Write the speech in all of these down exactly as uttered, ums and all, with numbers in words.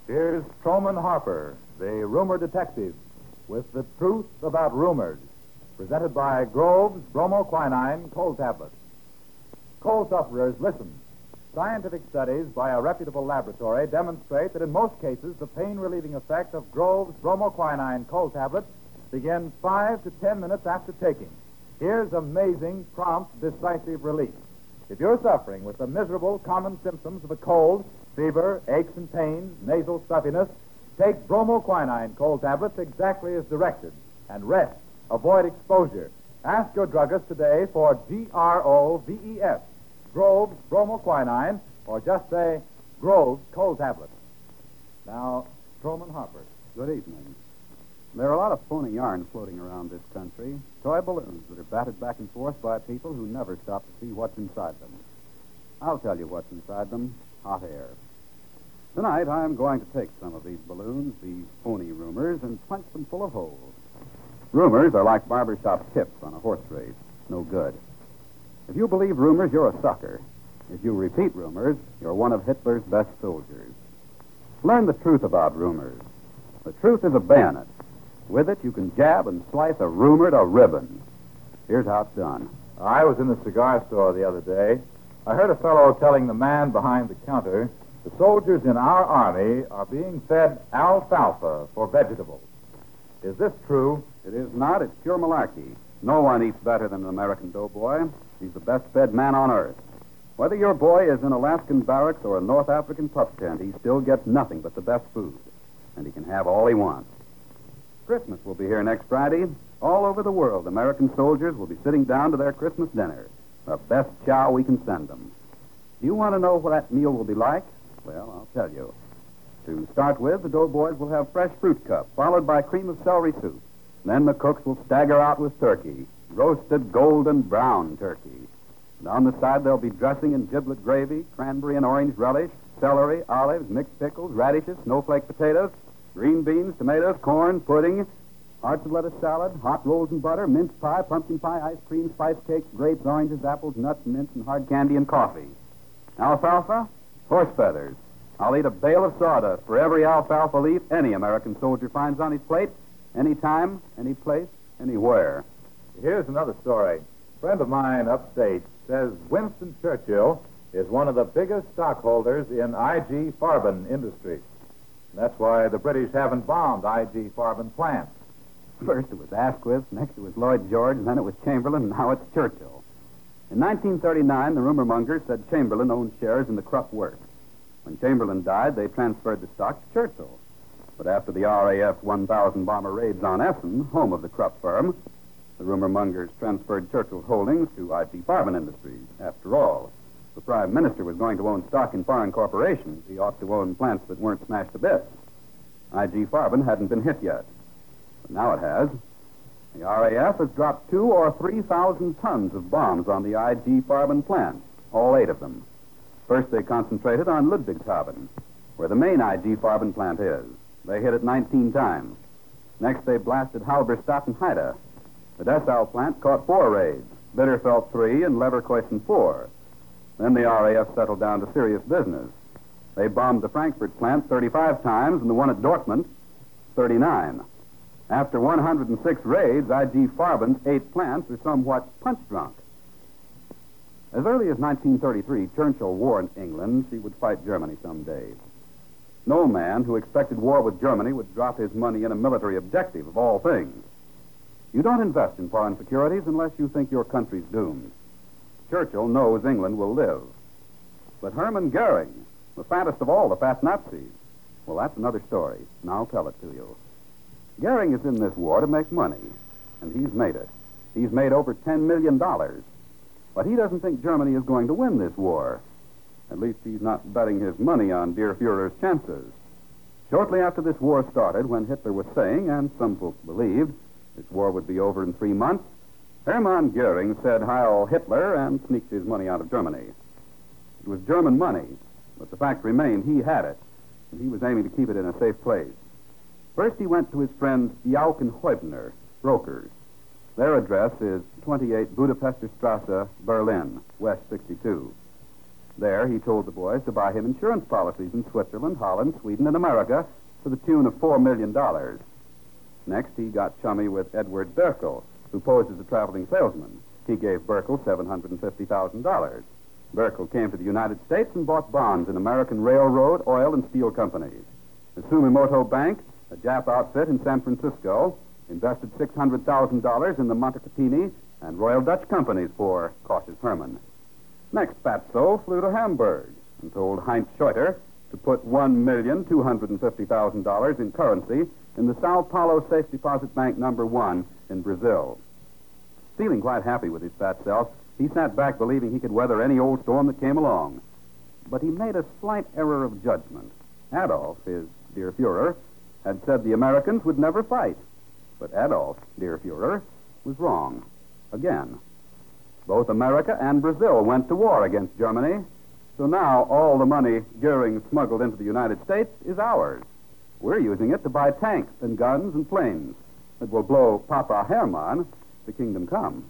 Here's Truman Harper, the rumor detective, with the truth about rumors, presented by Grove's bromoquinine cold tablets. Cold sufferers, listen. Scientific studies by a reputable laboratory demonstrate that in most cases the pain-relieving effect of Grove's bromoquinine cold tablets begins five to ten minutes after taking. Here's amazing, prompt, decisive relief. If you're suffering with the miserable common symptoms of a cold, fever, aches and pains, nasal stuffiness, take bromoquinine cold tablets exactly as directed and rest. Avoid exposure. Ask your druggist today for G R O V E S, Grove's bromoquinine, or just say Grove's cold tablets. Now, Truman Harper. Good evening. There are a lot of phony yarns floating around this country, toy balloons that are batted back and forth by people who never stop to see what's inside them. I'll tell you what's inside them, hot air. Tonight, I'm going to take some of these balloons, these phony rumors, and punch them full of holes. Rumors are like barbershop tips on a horse race. No good. If you believe rumors, you're a sucker. If you repeat rumors, you're one of Hitler's best soldiers. Learn the truth about rumors. The truth is a bayonet. With it, you can jab and slice a rumor to ribbons. Here's how it's done. I was in the cigar store the other day. I heard a fellow telling the man behind the counter, the soldiers in our army are being fed alfalfa for vegetables. Is this true? It is not. It's pure malarkey. No one eats better than an American doughboy. He's the best-fed man on earth. Whether your boy is in Alaskan barracks or a North African pup tent, he still gets nothing but the best food. And he can have all he wants. Christmas will be here next Friday. All over the world, American soldiers will be sitting down to their Christmas dinner. The best chow we can send them. Do you want to know what that meal will be like? Well, I'll tell you. To start with, the doughboys will have fresh fruit cup, followed by cream of celery soup. Then the cooks will stagger out with turkey, roasted golden brown turkey. And on the side, there'll be dressing and giblet gravy, cranberry and orange relish, celery, olives, mixed pickles, radishes, snowflake potatoes, green beans, tomatoes, corn, pudding, hearts of lettuce salad, hot rolls and butter, mince pie, pumpkin pie, ice cream, spice cakes, grapes, oranges, apples, nuts, mints, and hard candy and coffee. Alfalfa, horse feathers. I'll eat a bale of sawdust for every alfalfa leaf any American soldier finds on his plate, any time, any place, anywhere. Here's another story. A friend of mine upstate says Winston Churchill is one of the biggest stockholders in I G Farben Industries. That's why the British haven't bombed I G Farben plants. First it was Asquith, next it was Lloyd George, and then it was Chamberlain, and now it's Churchill. In nineteen thirty-nine, the rumor mongers said Chamberlain owned shares in the Krupp Works. When Chamberlain died, they transferred the stock to Churchill. But after the R A F one thousand bomber raids on Essen, home of the Krupp firm, the rumor mongers transferred Churchill's holdings to I G Farben Industries. After all, the Prime Minister was going to own stock in foreign corporations. He ought to own plants that weren't smashed to bits. I G Farben hadn't been hit yet. But now it has. The R A F has dropped two or three thousand tons of bombs on the I G Farben plants, all eight of them. First, they concentrated on Ludwigshafen, where the main I G Farben plant is. They hit it nineteen times. Next, they blasted Halberstadt and Haida. The Dessau plant caught four raids, Bitterfeld three and Leverkusen four. Then the R A F settled down to serious business. They bombed the Frankfurt plant thirty-five times and the one at Dortmund thirty-nine. After one hundred six raids, I G Farben's eight plants are somewhat punch-drunk. As early as nineteen thirty-three, Churchill warned England she would fight Germany someday. No man who expected war with Germany would drop his money in a military objective, of all things. You don't invest in foreign securities unless you think your country's doomed. Churchill knows England will live. But Hermann Goering, the fattest of all the fat Nazis, well, that's another story, and I'll tell it to you. Goering is in this war to make money, and he's made it. He's made over ten million dollars. But he doesn't think Germany is going to win this war. At least he's not betting his money on dear Fuhrer's chances. Shortly after this war started, when Hitler was saying, and some folks believed, this war would be over in three months, Hermann Goering said Heil Hitler and sneaked his money out of Germany. It was German money, but the fact remained he had it, and he was aiming to keep it in a safe place. First, he went to his friends Jauch and Heubner, brokers. Their address is twenty-eight Budapester Strasse, Berlin, West sixty-two. There, he told the boys to buy him insurance policies in Switzerland, Holland, Sweden, and America to the tune of four million dollars. Next, he got chummy with Edward Berkel, who posed as a traveling salesman. He gave Berkel seven hundred fifty thousand dollars. Berkel came to the United States and bought bonds in American railroad, oil, and steel companies. The Sumimoto Bank, a Jap outfit in San Francisco, invested six hundred thousand dollars in the Montecatini and Royal Dutch companies for cautious Herman. Next, Fatso flew to Hamburg and told Heinz Scheuter to put one million two hundred fifty thousand dollars in currency in the Sao Paulo Safe Deposit Bank number one in Brazil. Feeling quite happy with his fat self, he sat back believing he could weather any old storm that came along. But he made a slight error of judgment. Adolf, his dear Fuhrer, had said the Americans would never fight. But Adolf, dear Fuhrer, was wrong. Again. Both America and Brazil went to war against Germany. So now all the money Goering smuggled into the United States is ours. We're using it to buy tanks and guns and planes that will blow Papa Hermann the kingdom come.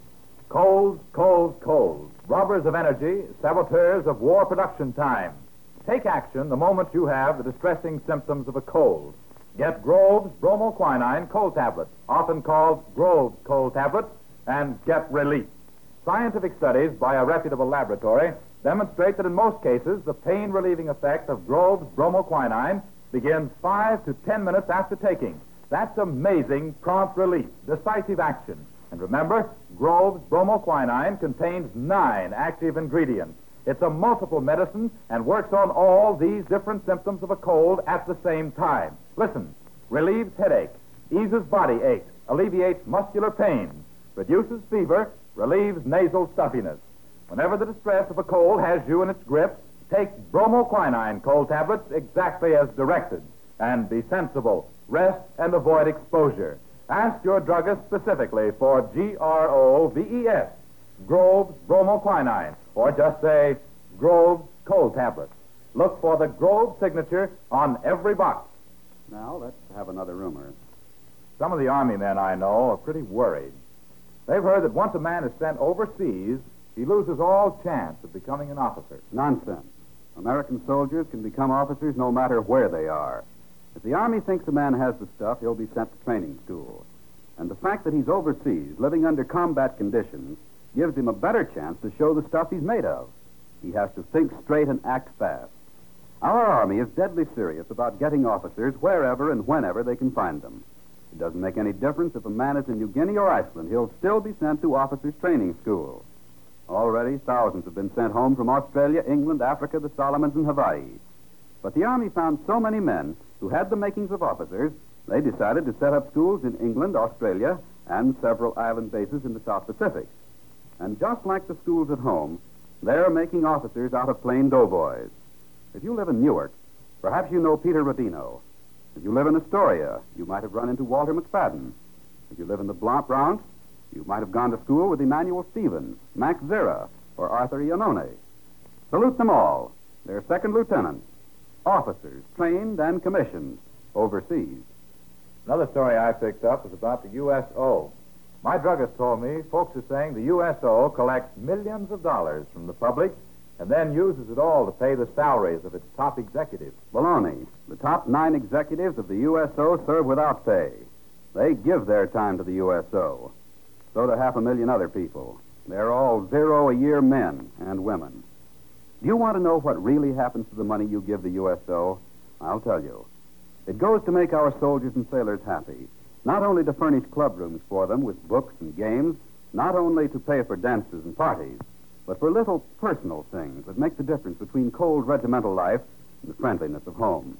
Coals, coals, coals. Robbers of energy, saboteurs of war production time. Take action the moment you have the distressing symptoms of a cold. Get Grove's bromoquinine cold tablets, often called Grove's cold tablets, and get relief. Scientific studies by a reputable laboratory demonstrate that in most cases, the pain-relieving effect of Grove's bromoquinine begins five to ten minutes after taking. That's amazing prompt relief, decisive action. And remember, Grove's bromoquinine contains nine active ingredients. It's a multiple medicine and works on all these different symptoms of a cold at the same time. Listen, relieves headache, eases body aches, alleviates muscular pain, reduces fever, relieves nasal stuffiness. Whenever the distress of a cold has you in its grip, take bromoquinine cold tablets exactly as directed. And be sensible. Rest and avoid exposure. Ask your druggist specifically for G R O V E S, Grove's bromoquinine, or just say Grove's cold tablets. Look for the Grove signature on every box. Now, let's have another rumor. Some of the Army men I know are pretty worried. They've heard that once a man is sent overseas, he loses all chance of becoming an officer. Nonsense. American soldiers can become officers no matter where they are. If the Army thinks a man has the stuff, he'll be sent to training school. And the fact that he's overseas, living under combat conditions, gives him a better chance to show the stuff he's made of. He has to think straight and act fast. Our Army is deadly serious about getting officers wherever and whenever they can find them. It doesn't make any difference if a man is in New Guinea or Iceland. He'll still be sent to officers' training school. Already, thousands have been sent home from Australia, England, Africa, the Solomons, and Hawaii. But the Army found so many men who had the makings of officers, they decided to set up schools in England, Australia, and several island bases in the South Pacific. And just like the schools at home, they're making officers out of plain doughboys. If you live in Newark, perhaps you know Peter Rodino. If you live in Astoria, you might have run into Walter McFadden. If you live in the Bronx, you might have gone to school with Emmanuel Stevens, Max Zera, or Arthur Iannone. Salute them all. They're second lieutenants, officers trained and commissioned overseas. Another story I picked up was about the U S O. My druggist told me folks are saying the U S O collects millions of dollars from the public and then uses it all to pay the salaries of its top executives. Baloney. The top nine executives of the U S O serve without pay. They give their time to the U S O. So do half a million other people. They're all zero-a-year men and women. Do you want to know what really happens to the money you give the U S O? I'll tell you. It goes to make our soldiers and sailors happy. Not only to furnish club rooms for them with books and games, not only to pay for dances and parties, but for little personal things that make the difference between cold regimental life and the friendliness of home.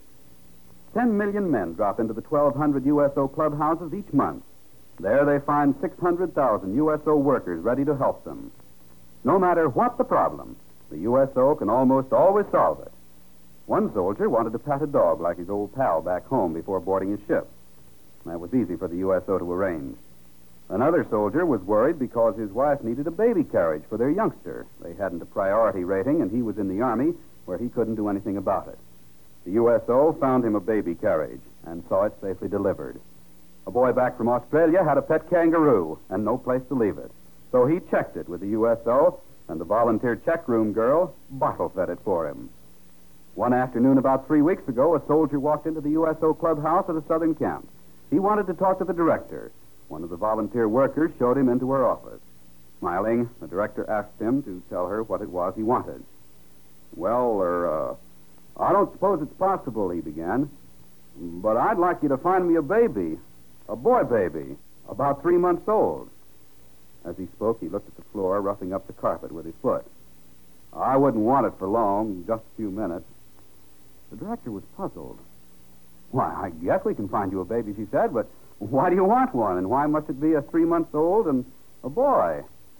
Ten million men drop into the twelve hundred U S O clubhouses each month. There they find six hundred thousand U S O workers ready to help them. No matter what the problem, the U S O can almost always solve it. One soldier wanted to pat a dog like his old pal back home before boarding his ship. That was easy for the U S O to arrange. Another soldier was worried because his wife needed a baby carriage for their youngster. They hadn't a priority rating, and he was in the Army, where he couldn't do anything about it. The U S O found him a baby carriage and saw it safely delivered. A boy back from Australia had a pet kangaroo and no place to leave it. So he checked it with the U S O, and the volunteer checkroom girl bottle fed it for him. One afternoon about three weeks ago, a soldier walked into the U S O clubhouse at a southern camp. He wanted to talk to the director. One of the volunteer workers showed him into her office. Smiling, the director asked him to tell her what it was he wanted. Well, er, uh, I don't suppose it's possible, he began, but I'd like you to find me a baby, a boy baby, about three months old. As he spoke, he looked at the floor, roughing up the carpet with his foot. I wouldn't want it for long, just a few minutes. The director was puzzled. Why, I guess we can find you a baby, she said, but why do you want one, and why must it be a three months old and a boy?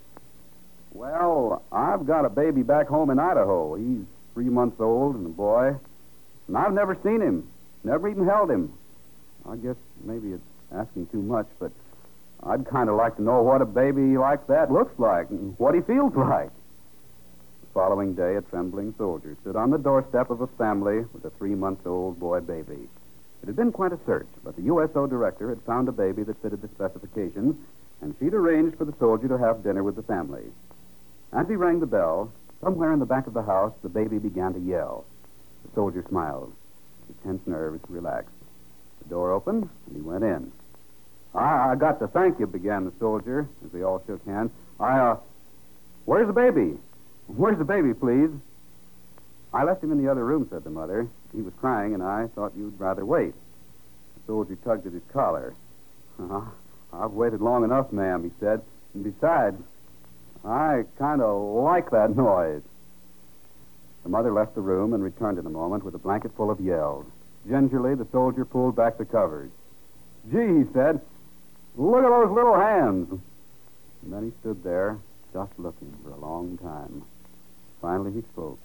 Well, I've got a baby back home in Idaho. He's three months old and a boy, and I've never seen him, never even held him. I guess maybe it's asking too much, but I'd kind of like to know what a baby like that looks like and what he feels like. The following day, a trembling soldier stood on the doorstep of a family with a three-month-old boy baby. It had been quite a search, but the U S O director had found a baby that fitted the specifications, and she'd arranged for the soldier to have dinner with the family. As he rang the bell, somewhere in the back of the house, the baby began to yell. The soldier smiled. His tense nerves relaxed. The door opened, and he went in. I, I got to thank you, began the soldier, as they all shook hands. I, uh, where's the baby? Where's the baby, please? I left him in the other room, said the mother. He was crying, and I thought you'd rather wait. The soldier tugged at his collar. Uh, I've waited long enough, ma'am, he said. And besides, I kind of like that noise. The mother left the room and returned in a moment with a blanket full of yells. Gingerly, the soldier pulled back the covers. Gee, he said, look at those little hands. And then he stood there, just looking for a long time. Finally, he spoke.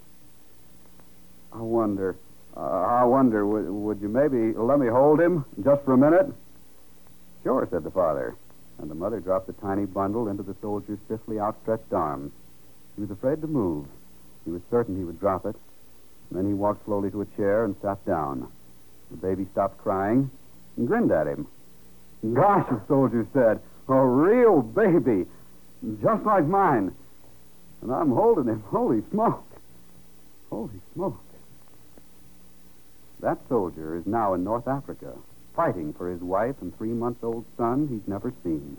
I wonder, uh, I wonder, would, would you maybe let me hold him just for a minute? Sure, said the father. And the mother dropped the tiny bundle into the soldier's stiffly outstretched arms. He was afraid to move. He was certain he would drop it. And then he walked slowly to a chair and sat down. The baby stopped crying and grinned at him. Gosh, the soldier said, a real baby, just like mine. And I'm holding him. Holy smoke. Holy smoke. That soldier is now in North Africa, fighting for his wife and three-month-old son he's never seen.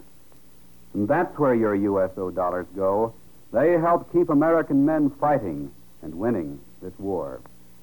And that's where your U S O dollars go. They help keep American men fighting and winning this war.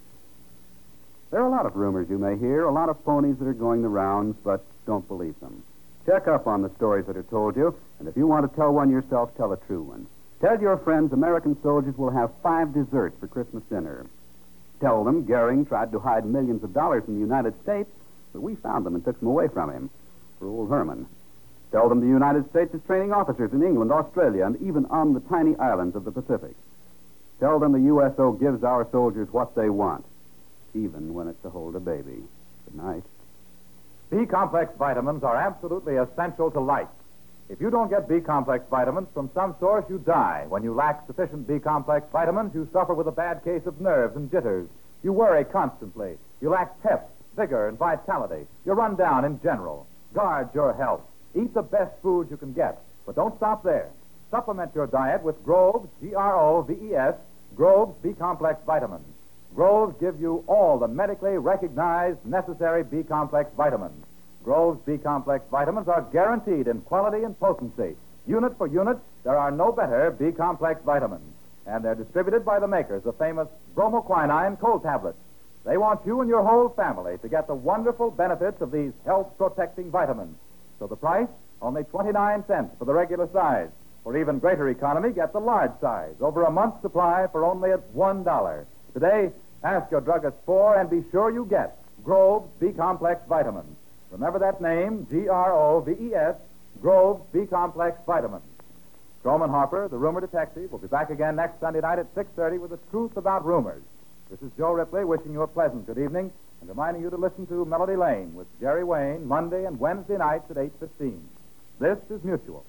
There are a lot of rumors you may hear, a lot of phonies that are going the rounds, but don't believe them. Check up on the stories that are told you, and if you want to tell one yourself, tell a true one. Tell your friends American soldiers will have five desserts for Christmas dinner. Tell them Goering tried to hide millions of dollars in the United States, but we found them and took them away from him for old Herman. Tell them the United States is training officers in England, Australia, and even on the tiny islands of the Pacific. Tell them the U S O gives our soldiers what they want, even when it's to hold a baby. Good night. B-complex vitamins are absolutely essential to life. If you don't get B-complex vitamins from some source, you die. When you lack sufficient B-complex vitamins, you suffer with a bad case of nerves and jitters. You worry constantly. You lack pep, vigor, and vitality. You run down in general. Guard your health. Eat the best food you can get. But don't stop there. Supplement your diet with Groves, G R O V E S, Groves B-complex vitamins. Groves give you all the medically recognized necessary B-complex vitamins. Groves B-complex vitamins are guaranteed in quality and potency. Unit for unit, there are no better B-complex vitamins. And they're distributed by the makers of famous bromoquinine cold tablets. They want you and your whole family to get the wonderful benefits of these health-protecting vitamins. So the price, only twenty-nine cents for the regular size. For even greater economy, get the large size. Over a month's supply for only one dollar. Today, ask your druggist for and be sure you get Groves B-complex vitamins. Remember that name, G R O V E S, Groves B-complex vitamins. Stroman Harper, the rumor detective, will be back again next Sunday night at six thirty with the truth about rumors. This is Joe Ripley wishing you a pleasant good evening and reminding you to listen to Melody Lane with Jerry Wayne Monday and Wednesday nights at eight fifteen. This is Mutual.